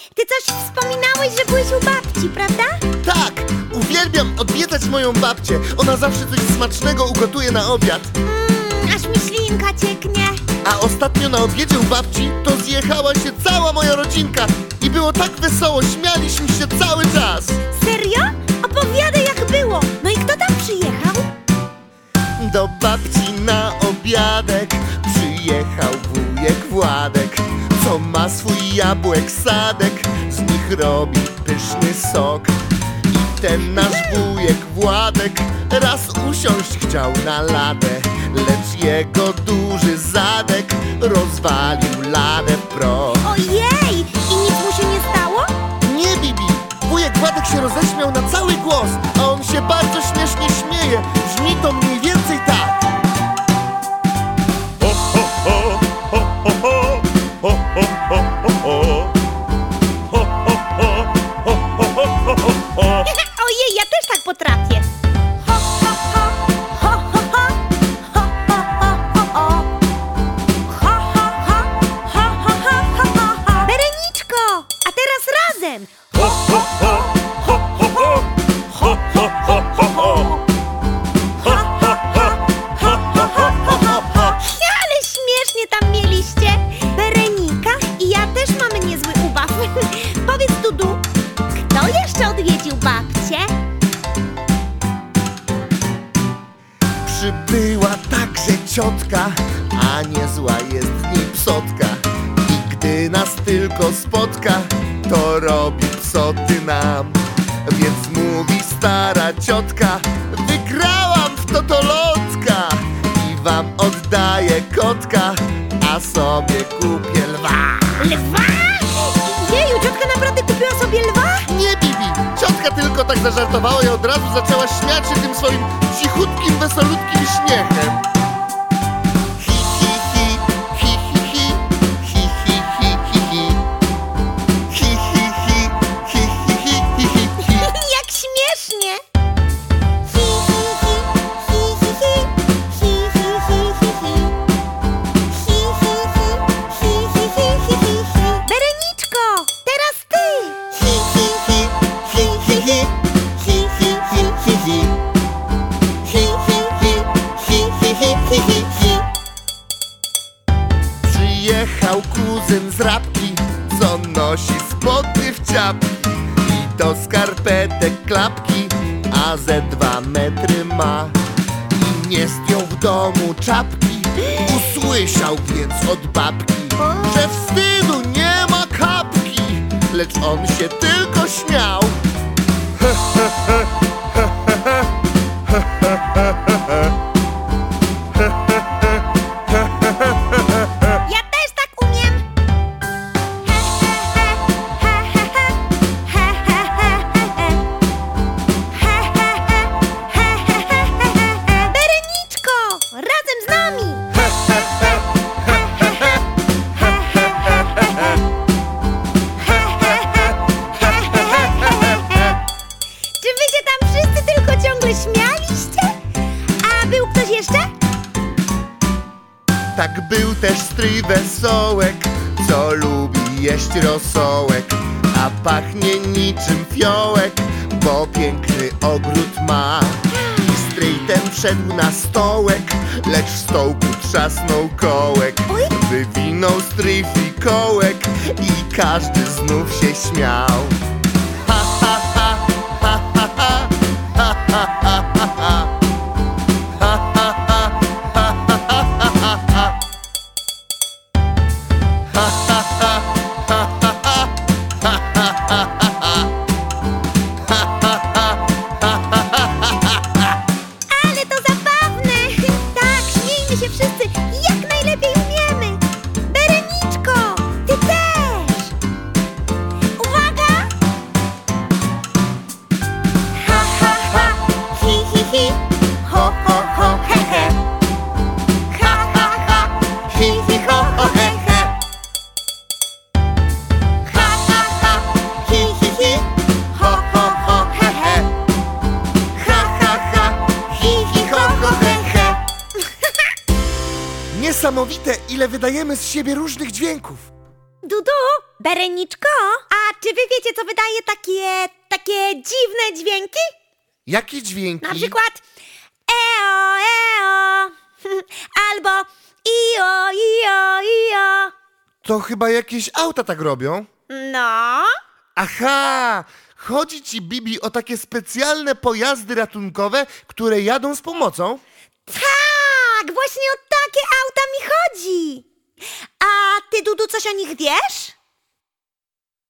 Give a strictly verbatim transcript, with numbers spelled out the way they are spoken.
ty coś wspominałeś, że byłeś u babci, prawda? Tak, uwielbiam odwiedzać moją babcię. Ona zawsze coś smacznego ugotuje na obiad. Mmm, aż mi ślinka cieknie. A ostatnio na obiedzie u babci to zjechała się cała moja rodzinka. I było tak wesoło, śmialiśmy się cały czas. Serio? Opowiadaj, jak było. No i kto tam przyjechał? Do babci na obiadek przyjechał wujek Władek, co ma swój jabłek sadek, z nich robi pyszny sok. I ten nasz wujek Władek raz usiąść chciał na ladę, lecz jego duży zadek rozwalił ladę w proch. Ojej! I nic mu się nie stało? Nie, Bibi! Wujek Władek się roześmiał na cały głos, a on się bardzo śmiesznie śmieje. Brzmi to mniej więcej tak. Ojej, ja też tak potrafię. Ho, ho, ho, ho, ho, ho, ho, ho, ho, ho. Ho, ho, ho, ho, ho, ho, ho, ho. Bereniczko, a teraz razem. Ho, ho, ho, ho, ho, ho. Ho, ho, ho, ho, ho. Ho, ho, ho, ho, ho, ho, ho, ho. Ale śmiesznie tam mieliście. Berenika i ja też mamy niezły ubaw. Powiedz, Dudu, kto jeszcze odwiedził babcię? Przybyła także ciotka, a niezła jest w niej psotka. I gdy nas tylko spotka, to robi psoty nam. Więc mówi stara ciotka: wygrałam w totolotka i wam oddaję kotka, a sobie kupię lwa. Lwa? Jeju, ciotka naprawdę kupiła sobie lwa? Nie, Bibi! Ciotka tylko tak zażartowała i od razu zaczęła śmiać się tym swoim cichutkim, wesolutkim śmiechem. Hi, hi, hi, hi, hi, hi, hi, hi, hi, hi, hi. Hi, hi, hi, hi, hi, hi, hi, hi, hi. Jak śmiesznie! Hi, hi, hi, hi, hi, hi, hi, hi, hi, hi, hi. Hi, hi, hi, hi, hi, hi, hi, hi, hi. Bereniczko, teraz ty! Hi, hi, hi, hi, hi, hi, hi, hi, hi, hi, hi. Hi, hi, hi, hi, hi, hi, hi, hi, hi. Przyjechał kuzyn z Rabki, co nosi spodnie w ciapki i do skarpetek klapki, a ze dwa metry ma. I nie zdjął w domu czapki, usłyszał więc od babki, że wstydu nie ma kapki, lecz on się tylko śmiał. Ja też tak umiem! He, he, he, he, he, he, he, he, he. He, he, he, he, he, he, he, he. Bereniczko, razem z nami! He, he, he, he, he, he, he, he, he, he. He, he, he, he, he, he, he, he. Czy wy się tam wszyscy tylko ciągle śmialiście? A był ktoś jeszcze? Tak był też stryj Wesołek, co lubi jeść rosołek, a pachnie niczym fiołek, bo piękny ogród ma. I stryj ten wszedł na stołek, lecz w stołku trzasnął kołek. Oj. Wywinął stryj fikołek i każdy znów się śmiał. Ha, ha, ha, ha, ha, ha, ha, ha, ha, ha, ha. Ha, ha, ha, ha, ha, ha, ha, ha. Ha, ha, ha, ha, ha, ha, ha, ha, ha, ha. Ha, ha, ha, ha, ha, ha, ha. Ale to zabawne! Tak, śmiejmy się wszyscy jak najlepiej umiemy! Bereniczko, ty też! Uwaga! Ha, ha, ha, hi, hi, hi, ho, ho, ho, he, he. Ha, ha, ha, hi, hi, ho, ho, he, he. Ha, ha, ha, hi, hi, hi, ho, ho, ho, he, he. Ha, ha, ha, hi, hi, ho, ho, he, he. Niesamowite, ile wydajemy z siebie różnych dźwięków. Dudu, Bereniczko, a czy wy wiecie, co wydaje takie, takie dziwne dźwięki? Jakie dźwięki? Na przykład eo, eo, albo io, io, io. To chyba jakieś auta tak robią. No, Aha! Chodzi ci, Bibi, o takie specjalne pojazdy ratunkowe, które jadą z pomocą? tak, właśnie o takie auta mi chodzi. A ty, Dudu, coś o nich wiesz?